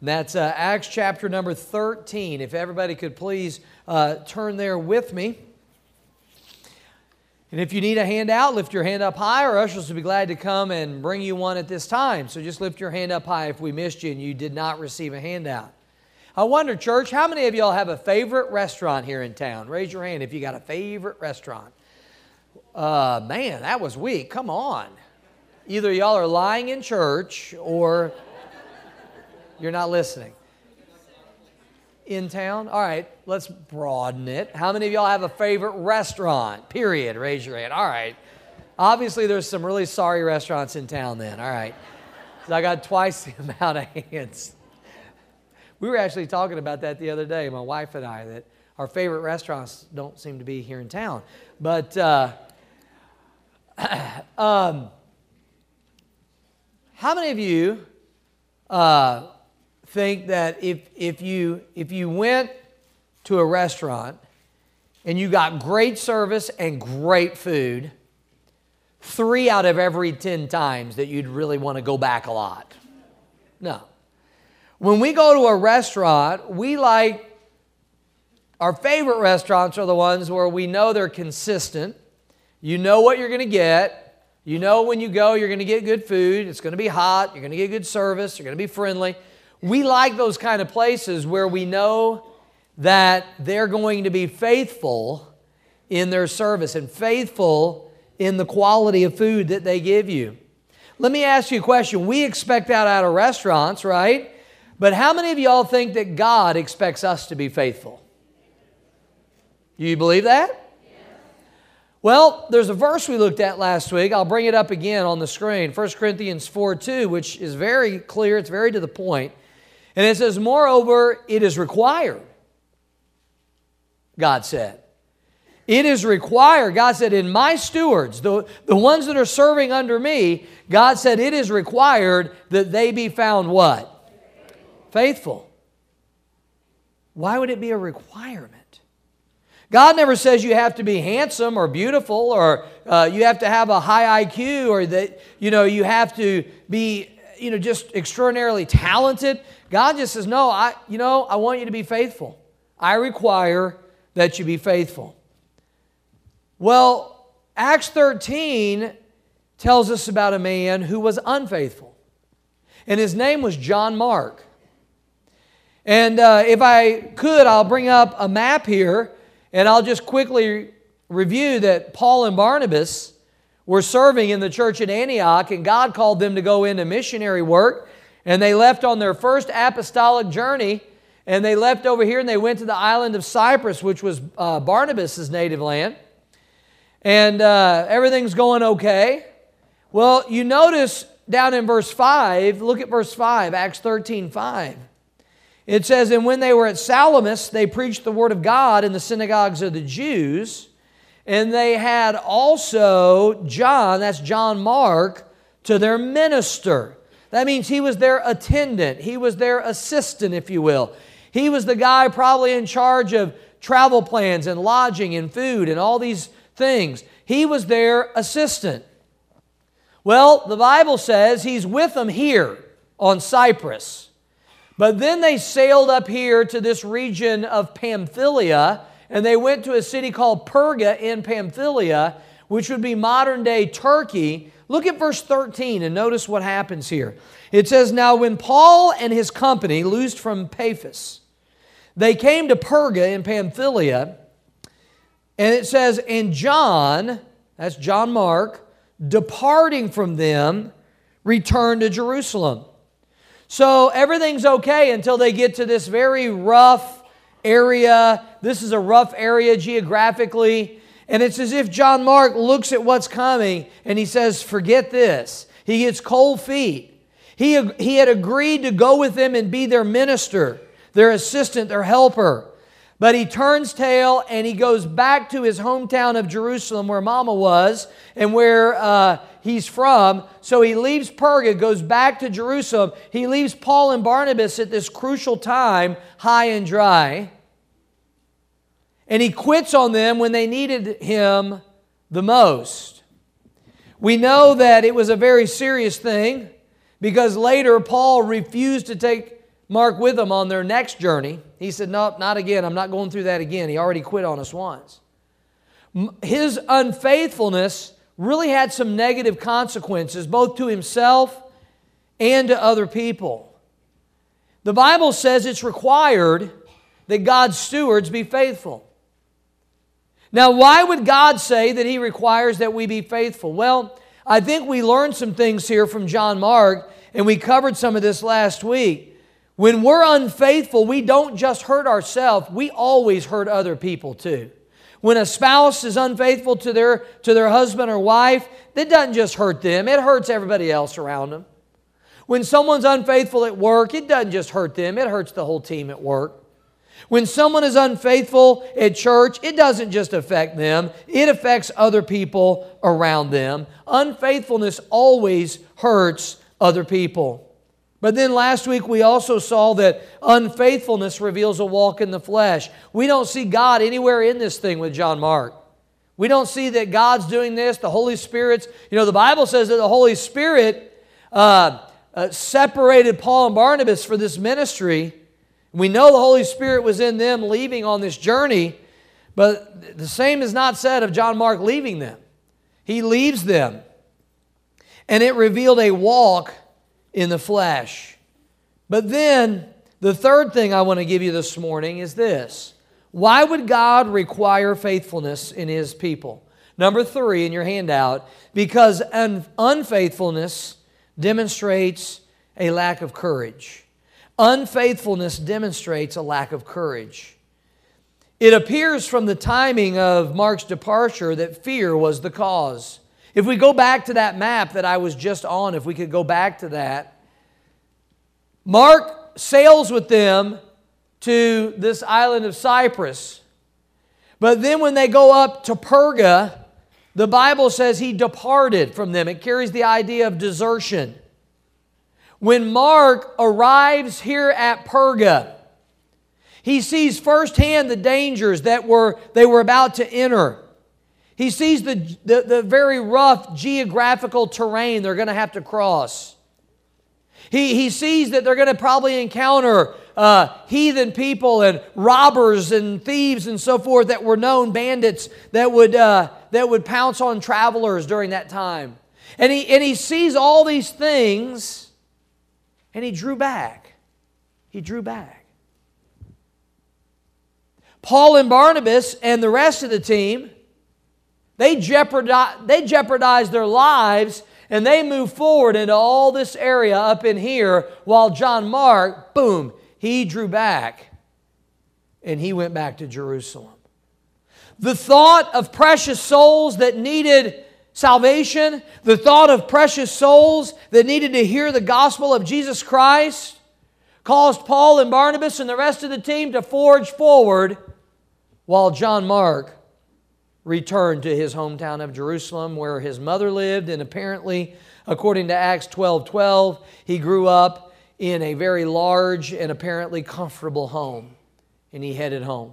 And that's Acts chapter number 13. If everybody could please turn there with me. And if you need a handout, lift your hand up high. Our ushers will be glad to come and bring you one at this time. So just lift your hand up high if we missed you and you did not receive a handout. I wonder, church, how many of y'all have a favorite restaurant here in town? Raise your hand if you got a favorite restaurant. Man, that was weak. Come on. Either y'all are lying in church or you're not listening. In town? All right, let's broaden it. How many of y'all have a favorite restaurant? Period. Raise your hand. All right. Obviously, there's some really sorry restaurants in town then. All right. So I got twice the amount of hands. We were actually talking about that the other day, my wife and I, that our favorite restaurants don't seem to be here in town. But how many of you think that if you went to a restaurant and you got great service and great food, 3 out of every 10 times that you'd really want to go back a lot? No. When we go to a restaurant, we like, our favorite restaurants are the ones where we know they're consistent. You know what you're going to get. You know when you go, you're going to get good food. It's going to be hot. You're going to get good service. You're going to be friendly. We like those kind of places where we know that they're going to be faithful in their service and faithful in the quality of food that they give you. Let me ask you a question. We expect that out of restaurants, right? But how many of y'all think that God expects us to be faithful? Do you believe that? Well, there's a verse we looked at last week. I'll bring it up again on the screen. 1 Corinthians 4:2, which is very clear. It's very to the point. And it says, moreover, it is required, God said. It is required. God said, in my stewards, the ones that are serving under me, God said it is required that they be found what? Faithful. Why would it be a requirement? God never says you have to be handsome or beautiful or you have to have a high IQ or that you have to be just extraordinarily talented. God just says, no, I want you to be faithful. I require that you be faithful. Well, Acts 13 tells us about a man who was unfaithful. And his name was John Mark. And if I could, I'll bring up a map here, and I'll just quickly review that Paul and Barnabas were serving in the church at Antioch, and God called them to go into missionary work, and they left on their first apostolic journey, and they left over here, and they went to the island of Cyprus, which was Barnabas' native land, and everything's going okay. Well, you notice down in verse 5, look at verse 5, Acts 13:5. It says, and when they were at Salamis, they preached the word of God in the synagogues of the Jews, and they had also John, that's John Mark, to their minister. That means he was their attendant. He was their assistant, if you will. He was the guy probably in charge of travel plans and lodging and food and all these things. He was their assistant. Well, the Bible says he's with them here on Cyprus. But then they sailed up here to this region of Pamphylia, and they went to a city called Perga in Pamphylia, which would be modern-day Turkey. Look at verse 13 and notice what happens here. It says, now when Paul and his company loosed from Paphos, they came to Perga in Pamphylia, and it says, and John, that's John Mark, departing from them, returned to Jerusalem. So everything's okay until they get to this very rough area. This is a rough area geographically. And it's as if John Mark looks at what's coming and he says, forget this. He gets cold feet. He had agreed to go with them and be their minister, their assistant, their helper. But he turns tail and he goes back to his hometown of Jerusalem where Mama was and where he's from. So he leaves Perga, goes back to Jerusalem. He leaves Paul and Barnabas at this crucial time, high and dry. And he quits on them when they needed him the most. We know that it was a very serious thing because later Paul refused to take Mark with them on their next journey. He said, nope, not again. I'm not going through that again. He already quit on us once. His unfaithfulness really had some negative consequences, both to himself and to other people. The Bible says it's required that God's stewards be faithful. Now, why would God say that He requires that we be faithful? Well, I think we learned some things here from John Mark, and we covered some of this last week. When we're unfaithful, we don't just hurt ourselves, we always hurt other people too. When a spouse is unfaithful to their husband or wife, it doesn't just hurt them, it hurts everybody else around them. When someone's unfaithful at work, it doesn't just hurt them, it hurts the whole team at work. When someone is unfaithful at church, it doesn't just affect them, it affects other people around them. Unfaithfulness always hurts other people. But then last week we also saw that unfaithfulness reveals a walk in the flesh. We don't see God anywhere in this thing with John Mark. We don't see that God's doing this, the Holy Spirit's. The Bible says that the Holy Spirit separated Paul and Barnabas for this ministry. We know the Holy Spirit was in them leaving on this journey, but the same is not said of John Mark leaving them. He leaves them, and it revealed a walk in the flesh. But then, the third thing I want to give you this morning is this. Why would God require faithfulness in His people? Number 3 in your handout, because unfaithfulness demonstrates a lack of courage. Unfaithfulness demonstrates a lack of courage. It appears from the timing of Mark's departure that fear was the cause. If we go back to that map that I was just on, if we could go back to that, Mark sails with them to this island of Cyprus. But then when they go up to Perga, the Bible says he departed from them. It carries the idea of desertion. When Mark arrives here at Perga, he sees firsthand the dangers that they were about to enter. He sees the very rough geographical terrain they're going to have to cross. He sees that they're going to probably encounter heathen people and robbers and thieves and so forth that were known bandits that would pounce on travelers during that time. And he sees all these things, and he drew back. He drew back. Paul and Barnabas and the rest of the team, they jeopardized their lives, and they moved forward into all this area up in here, while John Mark, boom, he drew back, and he went back to Jerusalem. The thought of precious souls that needed salvation, the thought of precious souls that needed to hear the gospel of Jesus Christ, caused Paul and Barnabas and the rest of the team to forge forward, while John Mark returned to his hometown of Jerusalem, where his mother lived, and apparently, according to Acts 12:12, he grew up in a very large and apparently comfortable home, and he headed home.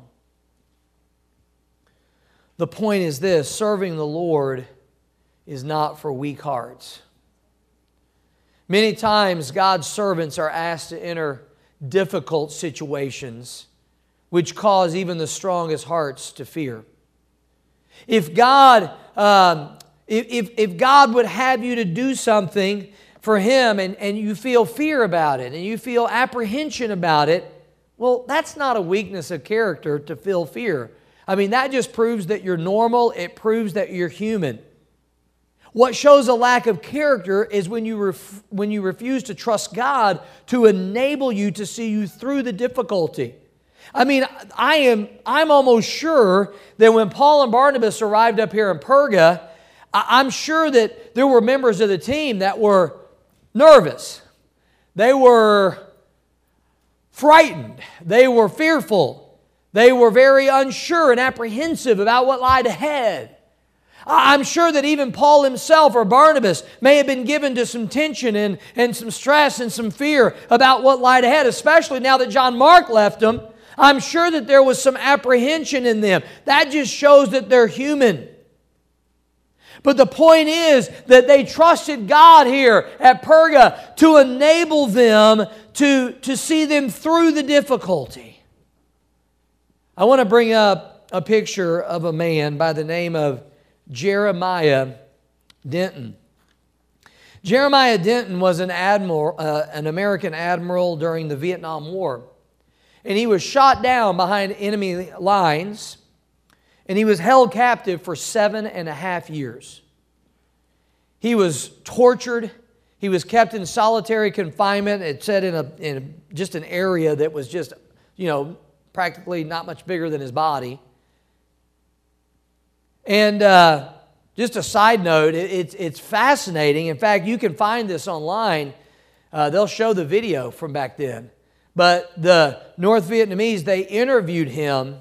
The point is this: serving the Lord is not for weak hearts. Many times God's servants are asked to enter difficult situations which cause even the strongest hearts to fear. If God would have you to do something for Him and you feel fear about it and you feel apprehension about it, well, that's not a weakness of character to feel fear. I mean, that just proves that you're normal. It proves that you're human. What shows a lack of character is when you refuse to trust God to enable you to see you through the difficulty. I mean, I'm almost sure that when Paul and Barnabas arrived up here in Perga, I'm sure that there were members of the team that were nervous. They were frightened. They were fearful. They were very unsure and apprehensive about what lied ahead. I'm sure that even Paul himself or Barnabas may have been given to some tension and some stress and some fear about what lied ahead, especially now that John Mark left them. I'm sure that there was some apprehension in them. That just shows that they're human. But the point is that they trusted God here at Perga to enable them to see them through the difficulty. I want to bring up a picture of a man by the name of Jeremiah Denton. Jeremiah Denton was an admiral, an American admiral during the Vietnam War. And he was shot down behind enemy lines, and he was held captive for 7.5 years. He was tortured. He was kept in solitary confinement. It said in just an area that was just, practically not much bigger than his body. And just a side note, it's fascinating. In fact, you can find this online. They'll show the video from back then. But the North Vietnamese, they interviewed him,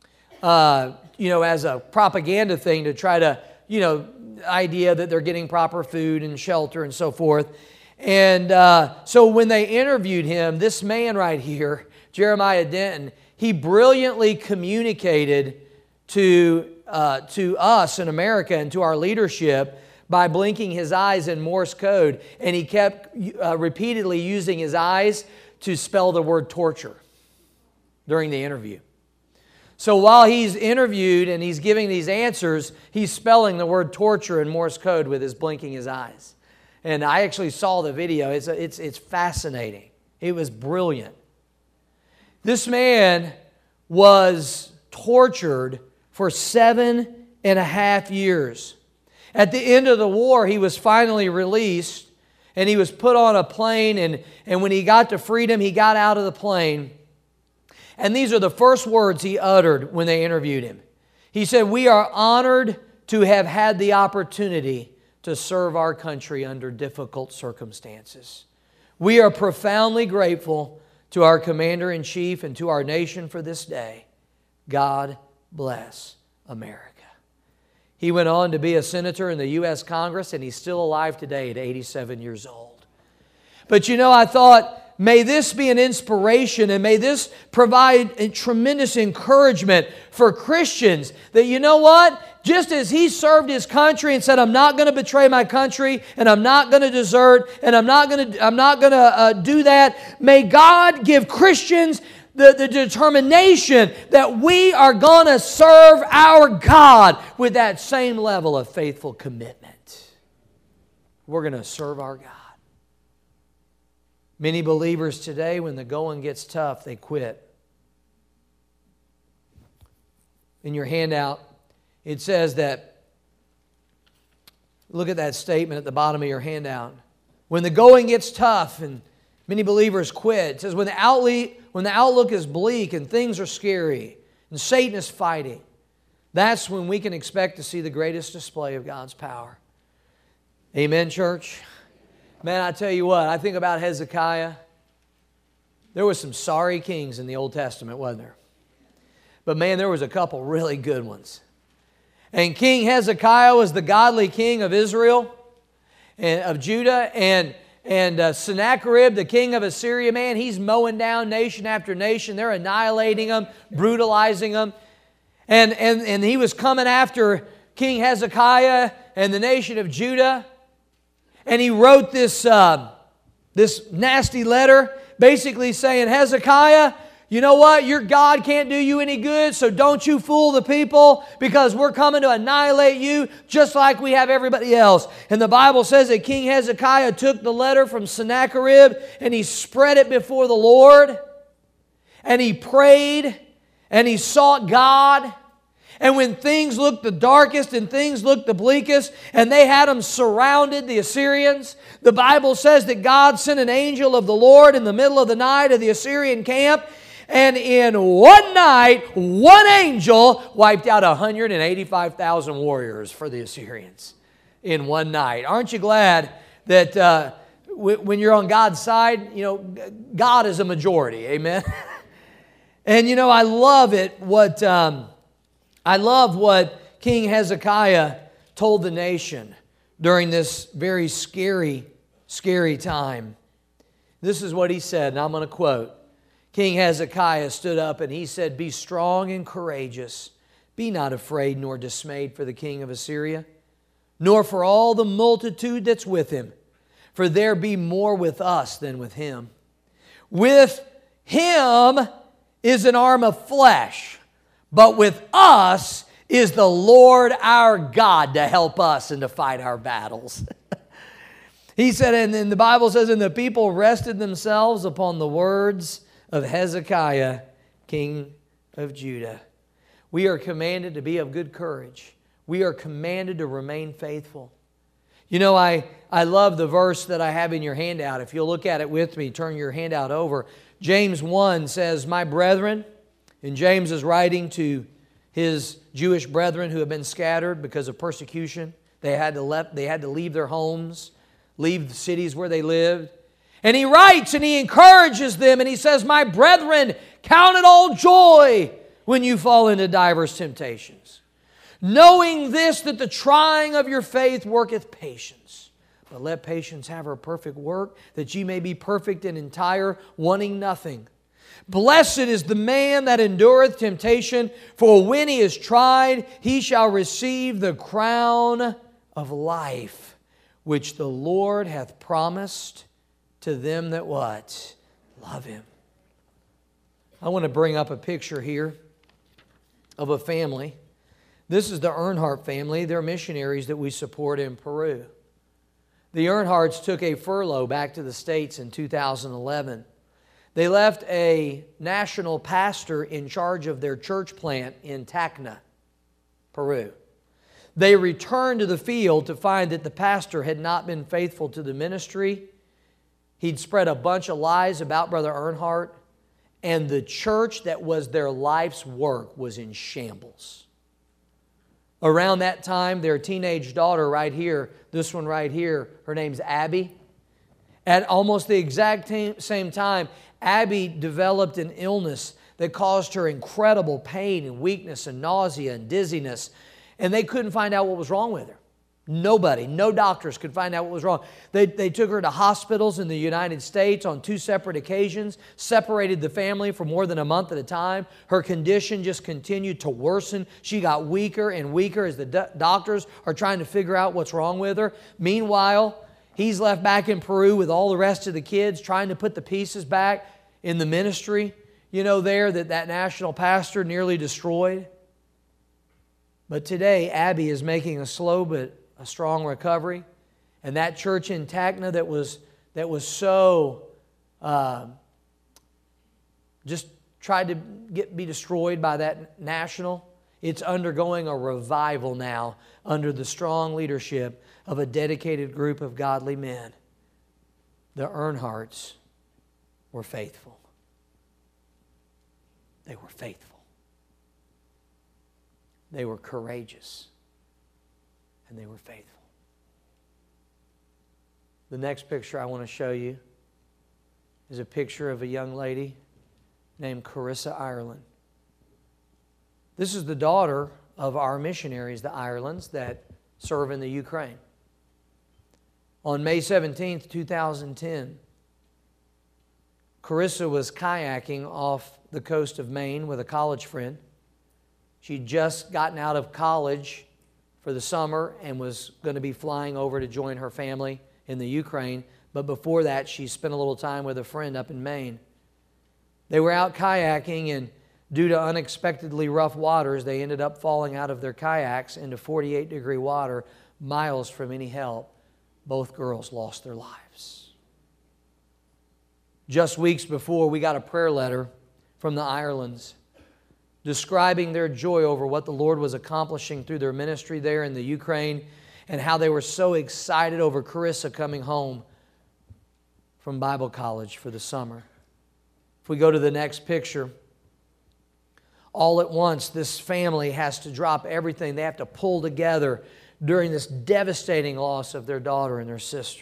as a propaganda thing to try to, idea that they're getting proper food and shelter and so forth. And so when they interviewed him, this man right here, Jeremiah Denton, he brilliantly communicated to us in America and to our leadership by blinking his eyes in Morse code. And he kept repeatedly using his eyes to spell the word torture during the interview. So while he's interviewed and he's giving these answers, he's spelling the word torture in Morse code with his blinking his eyes. And I actually saw the video. It's fascinating. It was brilliant. This man was tortured for 7.5 years. At the end of the war, he was finally released, and he was put on a plane, and when he got to freedom, he got out of the plane. And these are the first words he uttered when they interviewed him. He said, "We are honored to have had the opportunity to serve our country under difficult circumstances. We are profoundly grateful to our Commander-in-Chief and to our nation for this day. God bless America." He went on to be a senator in the U.S. Congress, and he's still alive today at 87 years old. But I thought, may this be an inspiration, and may this provide a tremendous encouragement for Christians that, just as he served his country and said, "I'm not going to betray my country, and I'm not going to desert, and I'm not going to do that," may God give Christians the determination that we are going to serve our God with that same level of faithful commitment. We're going to serve our God. Many believers today, when the going gets tough, they quit. In your handout, it says that, look at that statement at the bottom of your handout. When the going gets tough and many believers quit. It says when the outlook is bleak and things are scary and Satan is fighting, that's when we can expect to see the greatest display of God's power. Amen, church? Man, I tell you what, I think about Hezekiah. There was some sorry kings in the Old Testament, wasn't there? But man, there was a couple really good ones. And King Hezekiah was the godly king of Israel and of Judah, and Sennacherib, the king of Assyria, man, he's mowing down nation after nation. They're annihilating them, brutalizing them. And he was coming after King Hezekiah and the nation of Judah. And he wrote this nasty letter basically saying, "Hezekiah, you know what? Your God can't do you any good, so don't you fool the people, because we're coming to annihilate you just like we have everybody else." And the Bible says that King Hezekiah took the letter from Sennacherib and he spread it before the Lord, and he prayed and he sought God. And when things looked the darkest and things looked the bleakest, and they had them surrounded, the Assyrians, the Bible says that God sent an angel of the Lord in the middle of the night of the Assyrian camp. And in one night, one angel wiped out 185,000 warriors for the Assyrians in one night. Aren't you glad that when you're on God's side, God is a majority, amen? And I love it, I love what King Hezekiah told the nation during this very scary, scary time. This is what he said, and I'm going to quote. King Hezekiah stood up and he said, "Be strong and courageous. Be not afraid nor dismayed for the king of Assyria. nor for all the multitude that's with him. For there be more with us than with him. With him is an arm of flesh, but with us is the Lord our God to help us and to fight our battles. He said, and then the Bible says, and the people rested themselves upon the words of Hezekiah, king of Judah. We are commanded to be of good courage. We are commanded to remain faithful. You know, I love the verse that I have in your handout. If you'll look at it with me, turn your handout over. James 1 says, my brethren, and James is writing to his Jewish brethren who have been scattered because of persecution. They had to leave their homes, leave the cities where they lived. And he writes and he encourages them and he says, my brethren, count it all joy when you fall into divers temptations, knowing this, that the trying of your faith worketh patience. But let patience have her perfect work, that ye may be perfect and entire, wanting nothing. Blessed is the man that endureth temptation, for when he is tried, he shall receive the crown of life, which the Lord hath promised to them that what? Love him. I want to bring up a picture here of a family. This is the Earnhardt family. They're missionaries that we support in Peru. The Earnhardts took a furlough back to the States in 2011. They left a national pastor in charge of their church plant in Tacna, Peru. They returned to the field to find that the pastor had not been faithful to the ministry. He'd spread a bunch of lies about Brother Earnhardt, and the church that was their life's work was in shambles. Around that time, their teenage daughter right here, this one right here, her name's Abby. At almost the exact same time, Abby developed an illness that caused her incredible pain and weakness and nausea and dizziness. And they couldn't find out what was wrong with her. Nobody, no doctors could find out what was wrong. They took her to hospitals in the United States on 2 separate occasions, separated the family for more than a month at a time. Her condition just continued to worsen. She got weaker and weaker as the doctors are trying to figure out what's wrong with her. Meanwhile, he's left back in Peru with all the rest of the kids trying to put the pieces back in the ministry, you know, there that national pastor nearly destroyed. But today, Abby is making a slow but a strong recovery. And that church in Tacna that was so just tried to be destroyed by that national, it's undergoing a revival now under the strong leadership of a dedicated group of godly men. The Earnhardts were faithful. They were faithful. They were courageous. And they were faithful. The next picture I want to show you is a picture of a young lady named Carissa Ireland. This is the daughter of our missionaries, the Irelands, that serve in the Ukraine. On May 17th, 2010, Carissa was kayaking off the coast of Maine with a college friend. She'd just gotten out of college for the summer and was going to be flying over to join her family in the Ukraine. But before that, she spent a little time with a friend up in Maine. They were out kayaking, and due to unexpectedly rough waters, they ended up falling out of their kayaks into 48-degree water, miles from any help. Both girls lost their lives. Just weeks before, we got a prayer letter from the Irelands describing their joy over what the Lord was accomplishing through their ministry there in the Ukraine, and how they were so excited over Carissa coming home from Bible college for the summer. If we go to the next picture, all at once this family has to drop everything. They have to pull together during this devastating loss of their daughter and their sister.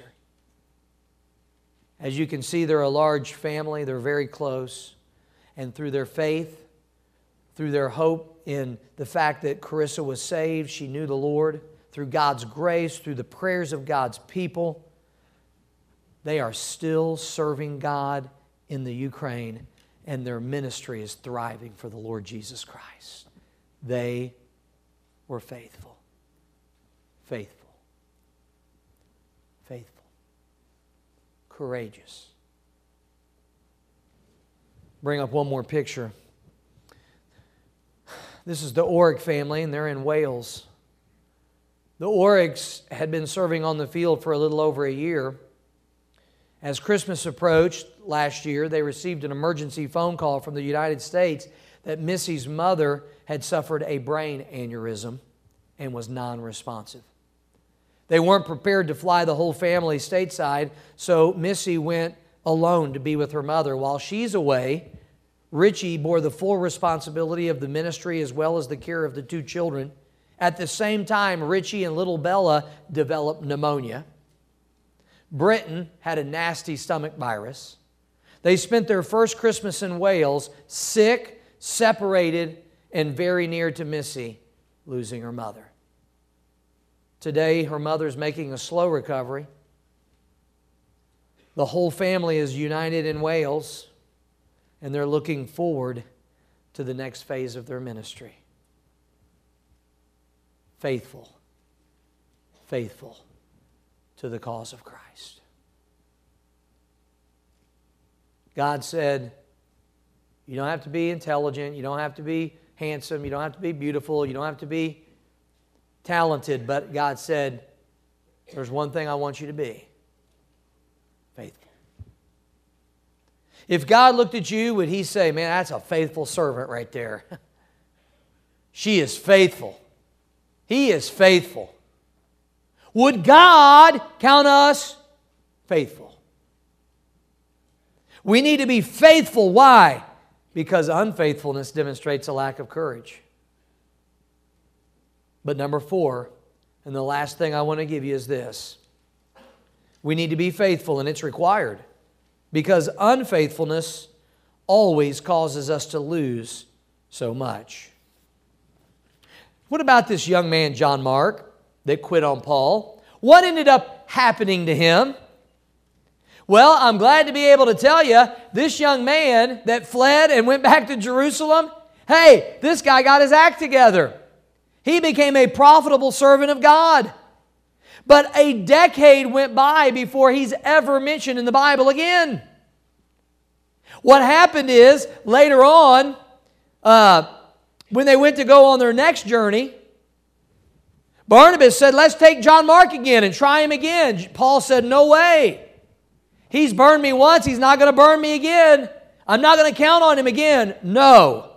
As you can see, they're a large family. They're very close. And through their faith, through their hope in the fact that Carissa was saved, she knew the Lord, through God's grace, through the prayers of God's people, they are still serving God in the Ukraine, and their ministry is thriving for the Lord Jesus Christ. They were faithful. Faithful. courageous. Bring up one more picture. This is the Orrick family, and they're in Wales. The Orricks had been serving on the field for a little over a year. As Christmas approached last year, they received an emergency phone call from the United States that Missy's mother had suffered a brain aneurysm and was non-responsive. They weren't prepared to fly the whole family stateside, so Missy went alone to be with her mother. While she's away, Richie bore the full responsibility of the ministry as well as the care of the two children. At the same time, Richie and little Bella developed pneumonia. Britton had a nasty stomach virus. They spent their first Christmas in Wales, sick, separated, and very near to Missy losing her mother. Today, her mother's making a slow recovery. The whole family is united in Wales, and they're looking forward to the next phase of their ministry. Faithful, faithful to the cause of Christ. God said, you don't have to be intelligent, you don't have to be handsome, you don't have to be beautiful, you don't have to be talented, but God said, there's one thing I want you to be: faithful. If God looked at you, would He say, man, that's a faithful servant right there? She is faithful. He is faithful. Would God count us faithful? We need to be faithful. Why? Because unfaithfulness demonstrates a lack of courage. But number 4, and the last thing I want to give you is this. We need to be faithful, and it's required, because unfaithfulness always causes us to lose so much. What about this young man, John Mark, that quit on Paul? What ended up happening to him? Well, I'm glad to be able to tell you, this young man that fled and went back to Jerusalem, hey, this guy got his act together. He became a profitable servant of God. But a decade went by before he's ever mentioned in the Bible again. What happened is, later on, when they went to go on their next journey, Barnabas said, let's take John Mark again and try him again. Paul said, no way. He's burned me once, he's not going to burn me again. I'm not going to count on him again. No.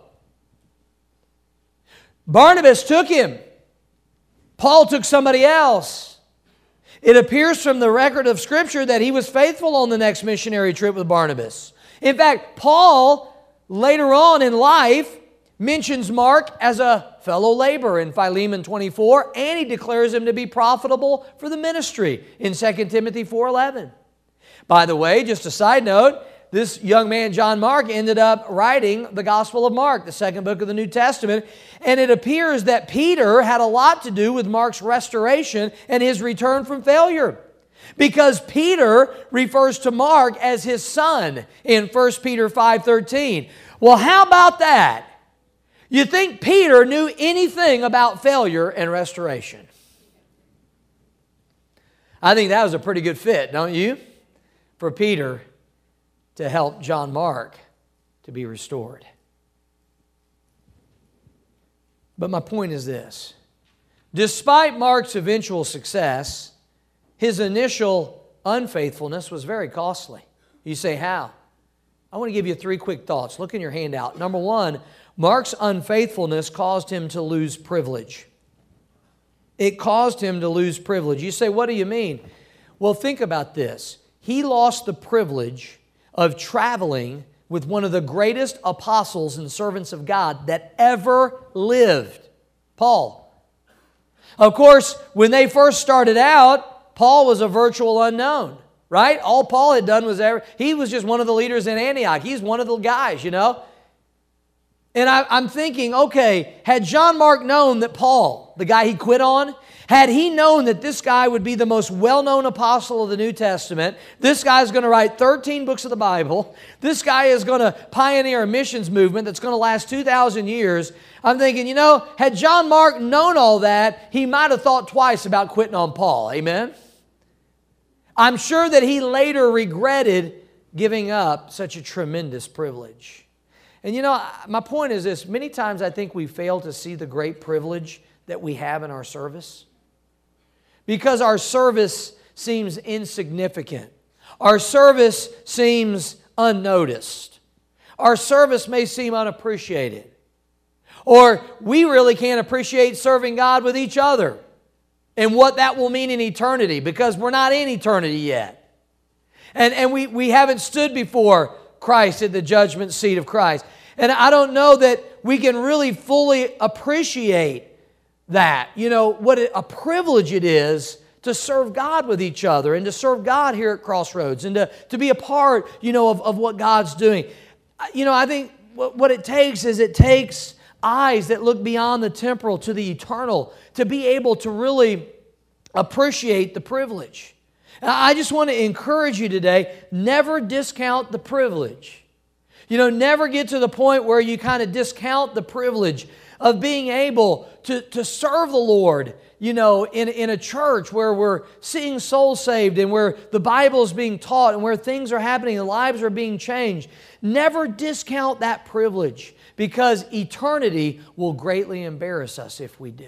Barnabas took him. Paul took somebody else. It appears from the record of Scripture that he was faithful on the next missionary trip with Barnabas. In fact, Paul, later on in life, mentions Mark as a fellow laborer in Philemon 24, and he declares him to be profitable for the ministry in 2 Timothy 4:11. By the way, just a side note, this young man, John Mark, ended up writing the Gospel of Mark, the second book of the New Testament, and it appears that Peter had a lot to do with Mark's restoration and his return from failure, because Peter refers to Mark as his son in 1 Peter 5:13. Well, how about that? You think Peter knew anything about failure and restoration? I think that was a pretty good fit, don't you? For Peter to help John Mark to be restored. But my point is this. Despite Mark's eventual success, his initial unfaithfulness was very costly. You say, how? I want to give you 3 quick thoughts. Look in your handout. Number 1, Mark's unfaithfulness caused him to lose privilege. It caused him to lose privilege. You say, what do you mean? Well, think about this. He lost the privilege of traveling with one of the greatest apostles and servants of God that ever lived, Paul. Of course, when they first started out, Paul was a virtual unknown, right? All Paul had done was he was just one of the leaders in Antioch. He's one of the guys, you know. And I'm thinking, okay, had John Mark known that Paul, the guy he quit on, had he known that this guy would be the most well-known apostle of the New Testament, this guy's going to write 13 books of the Bible, this guy is going to pioneer a missions movement that's going to last 2,000 years, I'm thinking, you know, had John Mark known all that, he might have thought twice about quitting on Paul. Amen? I'm sure that he later regretted giving up such a tremendous privilege. And you know, my point is this. Many times I think we fail to see the great privilege that we have in our service because our service seems insignificant. Our service seems unnoticed. Our service may seem unappreciated. Or we really can't appreciate serving God with each other and what that will mean in eternity because we're not in eternity yet. And we haven't stood before Christ at the judgment seat of Christ. And I don't know that we can really fully appreciate that. You know, what a privilege it is to serve God with each other and to serve God here at Crossroads and to be a part, you know, of what God's doing. You know, I think what it takes is it takes eyes that look beyond the temporal to the eternal to be able to really appreciate the privilege. I just want to encourage you today, never discount the privilege. You know, never get to the point where you kind of discount the privilege of being able to serve the Lord, you know, in a church where we're seeing souls saved and where the Bible is being taught and where things are happening and lives are being changed. Never discount that privilege because eternity will greatly embarrass us if we do.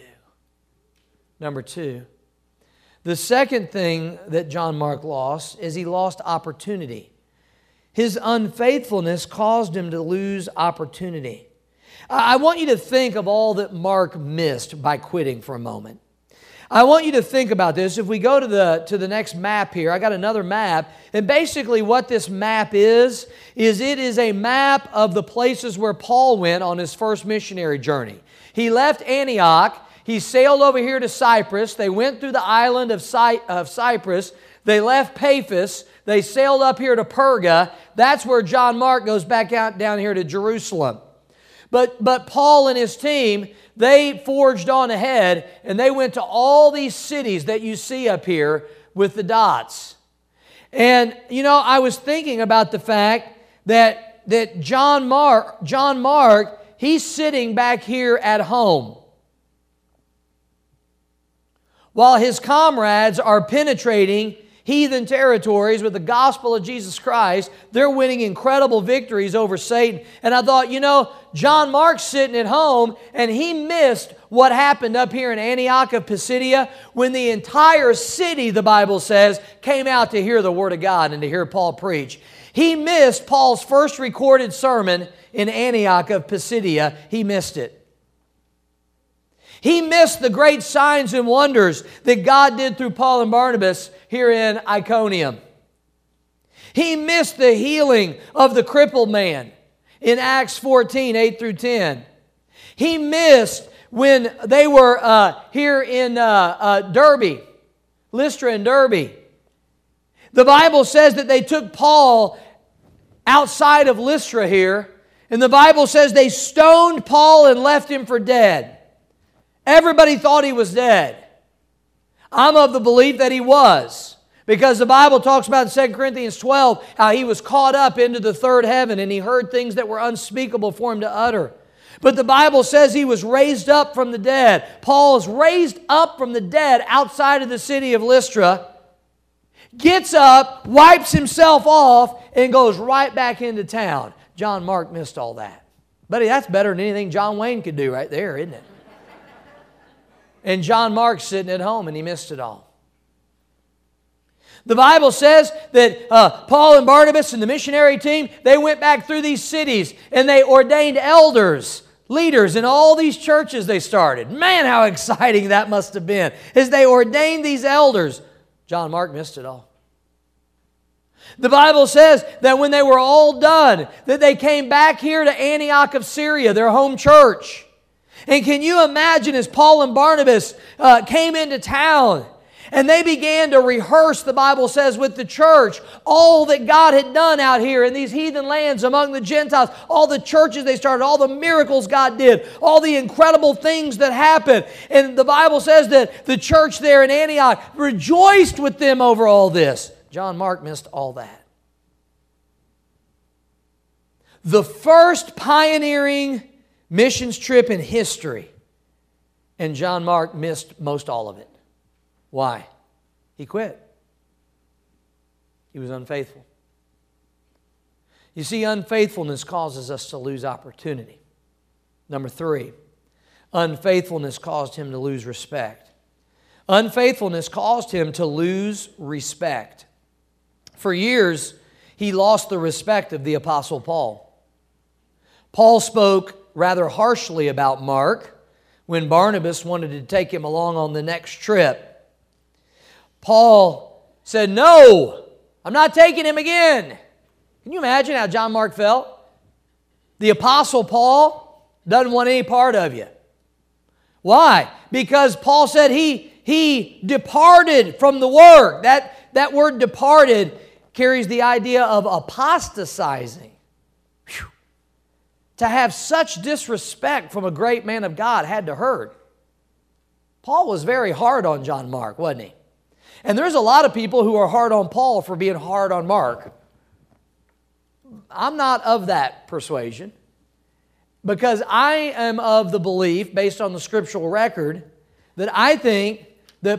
Number two, the second thing that John Mark lost is he lost opportunity. His unfaithfulness caused him to lose opportunity. I want you to think of all that Mark missed by quitting for a moment. I want you to think about this. If we go to the next map here, I got another map. And basically what this map is it is a map of the places where Paul went on his first missionary journey. He left Antioch. He sailed over here to Cyprus. They went through the island of Cyprus. They left Paphos. They sailed up here to Perga. That's where John Mark goes back out down here to Jerusalem. But Paul and his team, they forged on ahead and they went to all these cities that you see up here with the dots. And, you know, I was thinking about the fact that John Mark, he's sitting back here at home. While his comrades are penetrating heathen territories with the gospel of Jesus Christ, they're winning incredible victories over Satan. And I thought, you know, John Mark's sitting at home and he missed what happened up here in Antioch of Pisidia when the entire city, the Bible says, came out to hear the Word of God and to hear Paul preach. He missed Paul's first recorded sermon in Antioch of Pisidia. He missed it. He missed the great signs and wonders that God did through Paul and Barnabas here in Iconium. He missed the healing of the crippled man in Acts 14, 8 through 10. He missed when they were here in Derbe, Lystra and Derbe. The Bible says that they took Paul outside of Lystra here, and the Bible says they stoned Paul and left him for dead. Everybody thought he was dead. I'm of the belief that he was, because the Bible talks about in 2 Corinthians 12 how he was caught up into the third heaven and he heard things that were unspeakable for him to utter. But the Bible says he was raised up from the dead. Paul is raised up from the dead outside of the city of Lystra, gets up, wipes himself off, and goes right back into town. John Mark missed all that. Buddy, that's better than anything John Wayne could do right there, isn't it? And John Mark's sitting at home and he missed it all. The Bible says that Paul and Barnabas and the missionary team, they went back through these cities and they ordained elders, leaders in all these churches they started. Man, how exciting that must have been. As they ordained these elders, John Mark missed it all. The Bible says that when they were all done, that they came back here to Antioch of Syria, their home church. And can you imagine as Paul and Barnabas came into town and they began to rehearse, the Bible says, with the church, all that God had done out here in these heathen lands among the Gentiles, all the churches they started, all the miracles God did, all the incredible things that happened. And the Bible says that the church there in Antioch rejoiced with them over all this. John Mark missed all that. The first pioneering missions trip in history, and John Mark missed most all of it. Why? He quit. He was unfaithful. You see, unfaithfulness causes us to lose opportunity. Number 3, unfaithfulness caused him to lose respect. Unfaithfulness caused him to lose respect. For years, he lost the respect of the Apostle Paul. Paul spoke rather harshly about Mark when Barnabas wanted to take him along on the next trip. Paul said, "No, I'm not taking him again." Can you imagine how John Mark felt? The Apostle Paul doesn't want any part of you. Why? Because Paul said he departed from the work. That word departed carries the idea of apostatizing. Whew. To have such disrespect from a great man of God had to hurt. Paul was very hard on John Mark, wasn't he? And there's a lot of people who are hard on Paul for being hard on Mark. I'm not of that persuasion, because I am of the belief, based on the scriptural record, that I think the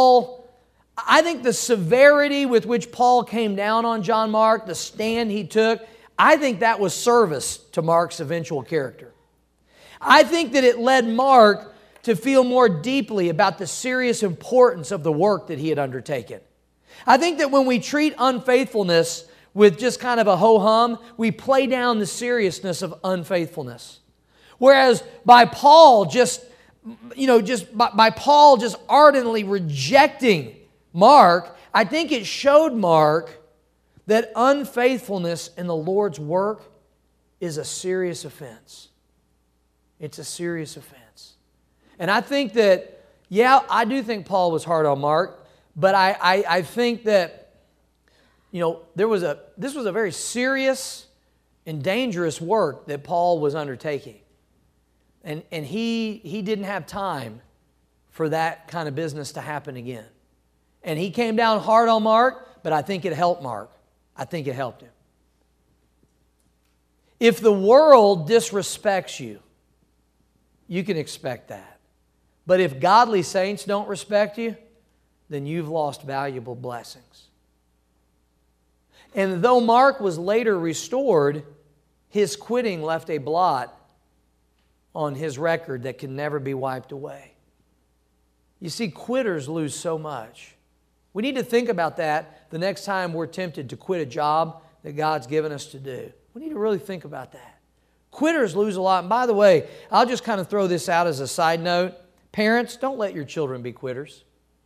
severity with which Paul came down on John Mark, the stand he took, I think that was service to Mark's eventual character. I think that it led Mark to feel more deeply about the serious importance of the work that he had undertaken. I think that when we treat unfaithfulness with just kind of a ho-hum, we play down the seriousness of unfaithfulness. Whereas by Paul just ardently rejecting Mark, I think it showed Mark that unfaithfulness in the Lord's work is a serious offense. It's a serious offense. And I think that, I do think Paul was hard on Mark, but I think that, this was a very serious and dangerous work that Paul was undertaking. And he didn't have time for that kind of business to happen again. And he came down hard on Mark, but I think it helped Mark. I think it helped him. If the world disrespects you, you can expect that. But if godly saints don't respect you, then you've lost valuable blessings. And though Mark was later restored, his quitting left a blot on his record that can never be wiped away. You see, quitters lose so much. We need to think about that the next time we're tempted to quit a job that God's given us to do. We need to really think about that. Quitters lose a lot. And by the way, I'll just kind of throw this out as a side note. Parents, don't let your children be quitters.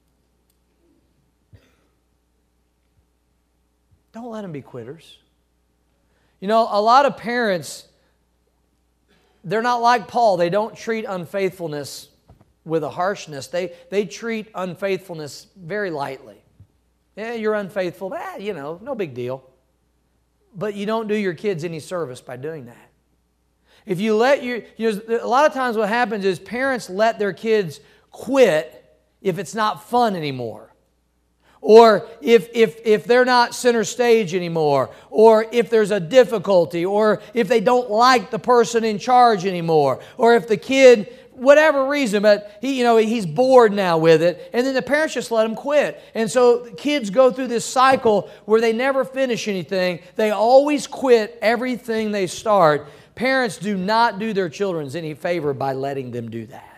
Don't let them be quitters. A lot of parents, they're not like Paul. They don't treat unfaithfulness with a harshness. They treat unfaithfulness very lightly. Yeah, you're unfaithful. No big deal. But you don't do your kids any service by doing that. If you let a lot of times what happens is parents let their kids quit if it's not fun anymore. Or if they're not center stage anymore, or if there's a difficulty, or if they don't like the person in charge anymore, or if the kid, whatever reason, but he's bored now with it, and then the parents just let him quit. And so kids go through this cycle where they never finish anything. They always quit everything they start. Parents do not do their children any favor by letting them do that.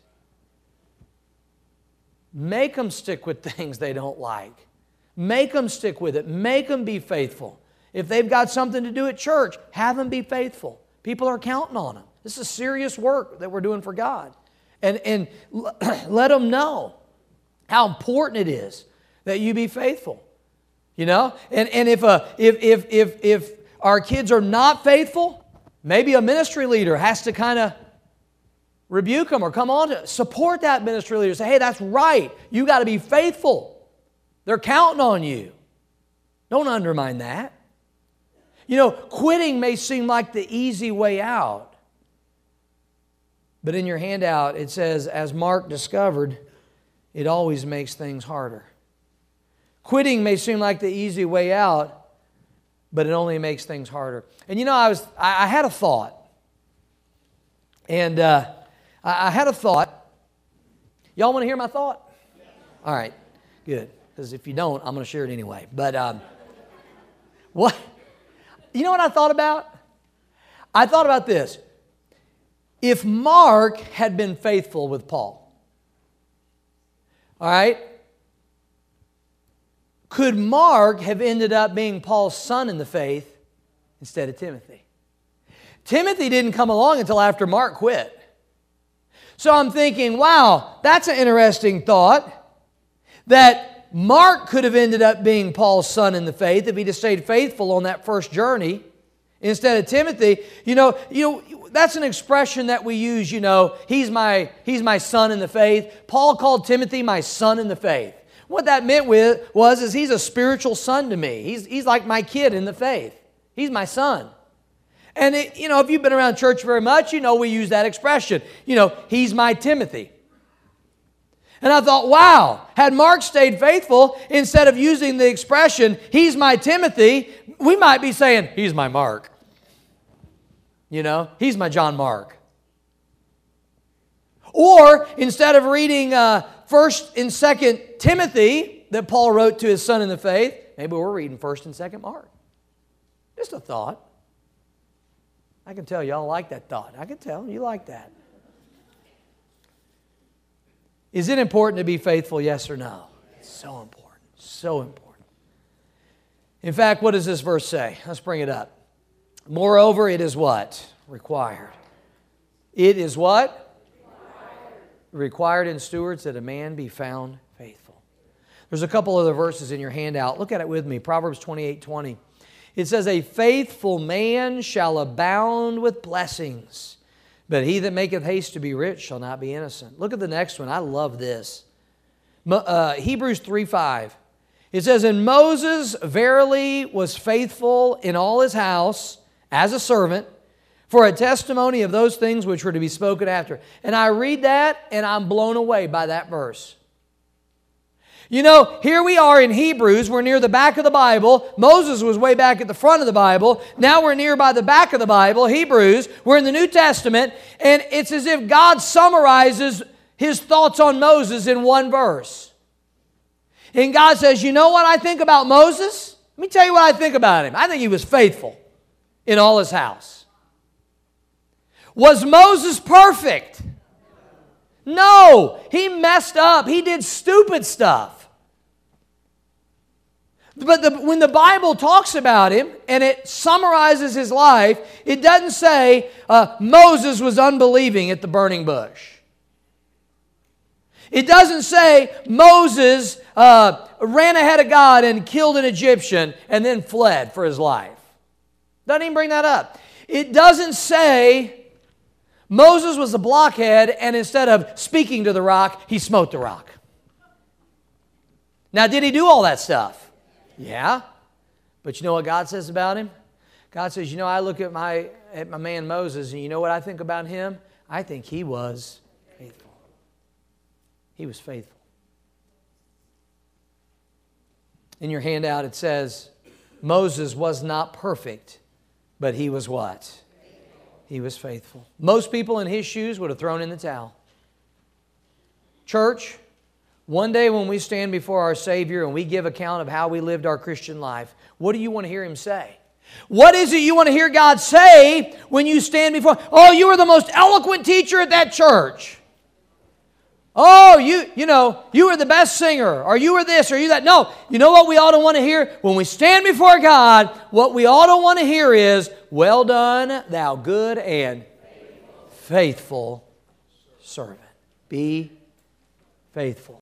Make them stick with things they don't like. Make them stick with it. Make them be faithful. If they've got something to do at church, have them be faithful. People are counting on them. This is serious work that we're doing for God. And let them know how important it is that you be faithful. And if our kids are not faithful, maybe a ministry leader has to kind of rebuke them or come on to support that ministry leader. Say, hey, that's right. You got to be faithful. They're counting on you. Don't undermine that. Quitting may seem like the easy way out. But in your handout, it says, as Mark discovered, it always makes things harder. Quitting may seem like the easy way out, but it only makes things harder. And I had a thought. And I had a thought. Y'all want to hear my thought? All right, good. Because if you don't, I'm going to share it anyway. But What? You know what I thought about? I thought about this. If Mark had been faithful with Paul, all right, could Mark have ended up being Paul's son in the faith instead of Timothy? Timothy didn't come along until after Mark quit. So I'm thinking, wow, that's an interesting thought, that Mark could have ended up being Paul's son in the faith if he'd have stayed faithful on that first journey instead of Timothy. You know, that's an expression that we use, he's my son in the faith. Paul called Timothy my son in the faith. What that meant was he's a spiritual son to me. He's like my kid in the faith. He's my son. And, if you've been around church very much, we use that expression. He's my Timothy. And I thought, wow, had Mark stayed faithful, instead of using the expression, he's my Timothy, we might be saying, he's my Mark. He's my John Mark. Or, instead of reading 1st and 2nd Timothy that Paul wrote to his son in the faith, maybe we're reading 1st and 2nd Mark. Just a thought. I can tell y'all like that thought. I can tell you like that. Is it important to be faithful, yes or no? It's so important. So important. In fact, what does this verse say? Let's bring it up. Moreover, it is what? Required. It is what? Required in stewards that a man be found faithful. There's a couple other verses in your handout. Look at it with me. Proverbs 28:20. It says, a faithful man shall abound with blessings, but he that maketh haste to be rich shall not be innocent. Look at the next one. I love this. Hebrews 3:5. It says, and Moses verily was faithful in all his house as a servant for a testimony of those things which were to be spoken after. And I read that and I'm blown away by that verse. Here we are in Hebrews. We're near the back of the Bible. Moses was way back at the front of the Bible. Now we're near by the back of the Bible, Hebrews. We're in the New Testament. And it's as if God summarizes His thoughts on Moses in one verse. And God says, you know what I think about Moses? Let me tell you what I think about him. I think he was faithful in all his house. Was Moses perfect? No. He messed up. He did stupid stuff. But when the Bible talks about him and it summarizes his life, it doesn't say Moses was unbelieving at the burning bush. It doesn't say Moses ran ahead of God and killed an Egyptian and then fled for his life. Doesn't even bring that up. It doesn't say Moses was a blockhead and instead of speaking to the rock, he smote the rock. Now, did he do all that stuff? Yeah. But you know what God says about him? God says, I look at my man Moses, and you know what I think about him? I think he was faithful. He was faithful. In your handout it says, Moses was not perfect, but he was what? He was faithful. Most people in his shoes would have thrown in the towel. Church, one day when we stand before our Savior and we give account of how we lived our Christian life, what do you want to hear Him say? What is it you want to hear God say when you stand before? Oh, you were the most eloquent teacher at that church. Oh, you were the best singer, or you were this, or you that. No, you know what we ought to want to hear? When we stand before God, what we ought to want to hear is, well done, thou good and faithful servant. Be faithful.